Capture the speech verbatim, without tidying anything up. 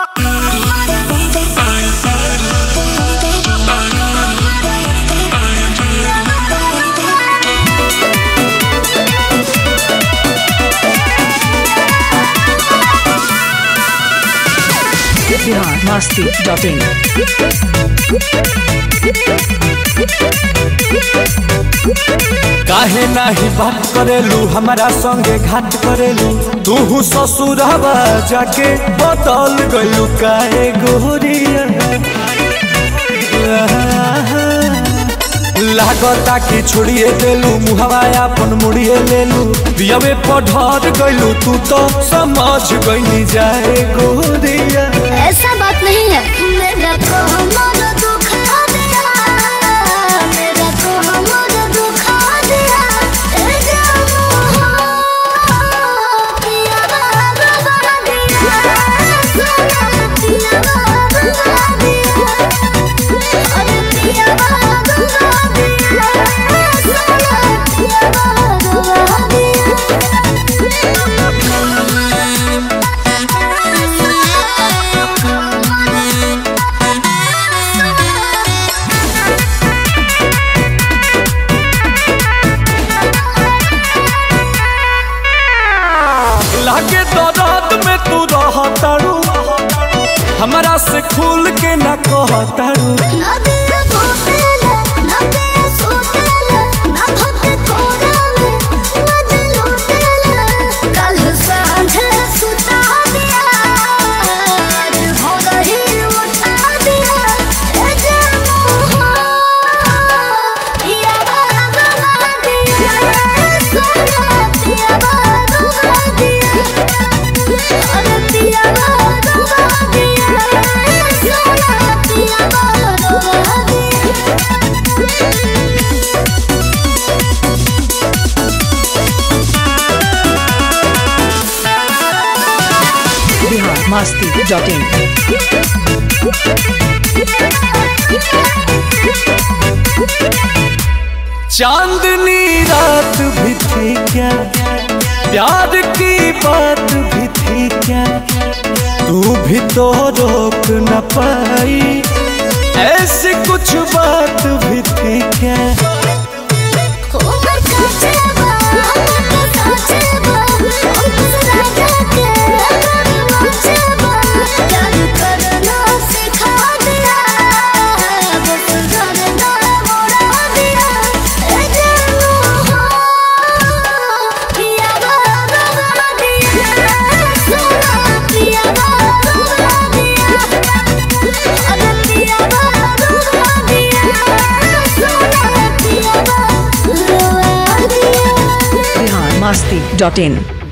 मस्ती dot इन। काहे नाही बात करेलू हमारा संगे घाट करेलू तू ससुरवा जाके बदल गयू काहे गोरिया लागता कि छोड़िए देलू मुहवा अपन मुड़िए लेलू पियवे पढ़र गयलू तू तो समझ गई जाए गोरिया। ऐसा बात नहीं है मेरा तो हमारा दुख आ दिया मेरा तो हमारा दुख आ दिया ए जानो पिया बाबा बना दिया सोना पिया बाबा बना दिया अरे पिया बाबा बना दिया सोना पिया बाबा बना दिया। लागे दर्द में तू रहतारू हमारा से खुल के न कहतारू ना दिया भोतेले ना दिया सोतेले ना भोते कोराले ना दिलोटेले कल सांझे सुता दिया आज हो रही उठा दिया ए जानो पिया बाबा बना दिया सोना पिया बाबा बना दिया अरे पिया बाबा बना दिया सोना पिया बाबा बना दिया। बिहार मस्ती डॉट इन। चांदनी रात भी थी क्या प्यार की बात भी थी क्या तू भी तो रोक न पाई ऐसी कुछ बात भी थी क्या। उमर का चेबा हमर का चेबा हमको राजा के अगर चेबा प्यार करना सिखा दिया बस करना मोड़ा दिया ए जानो पिया बाबा बना दिया सोना पिया बाबा बना दिया अरे पिया बाबा बना दिया सोना पिया बाबा बना दिया। बिहार मस्ती डॉट इन।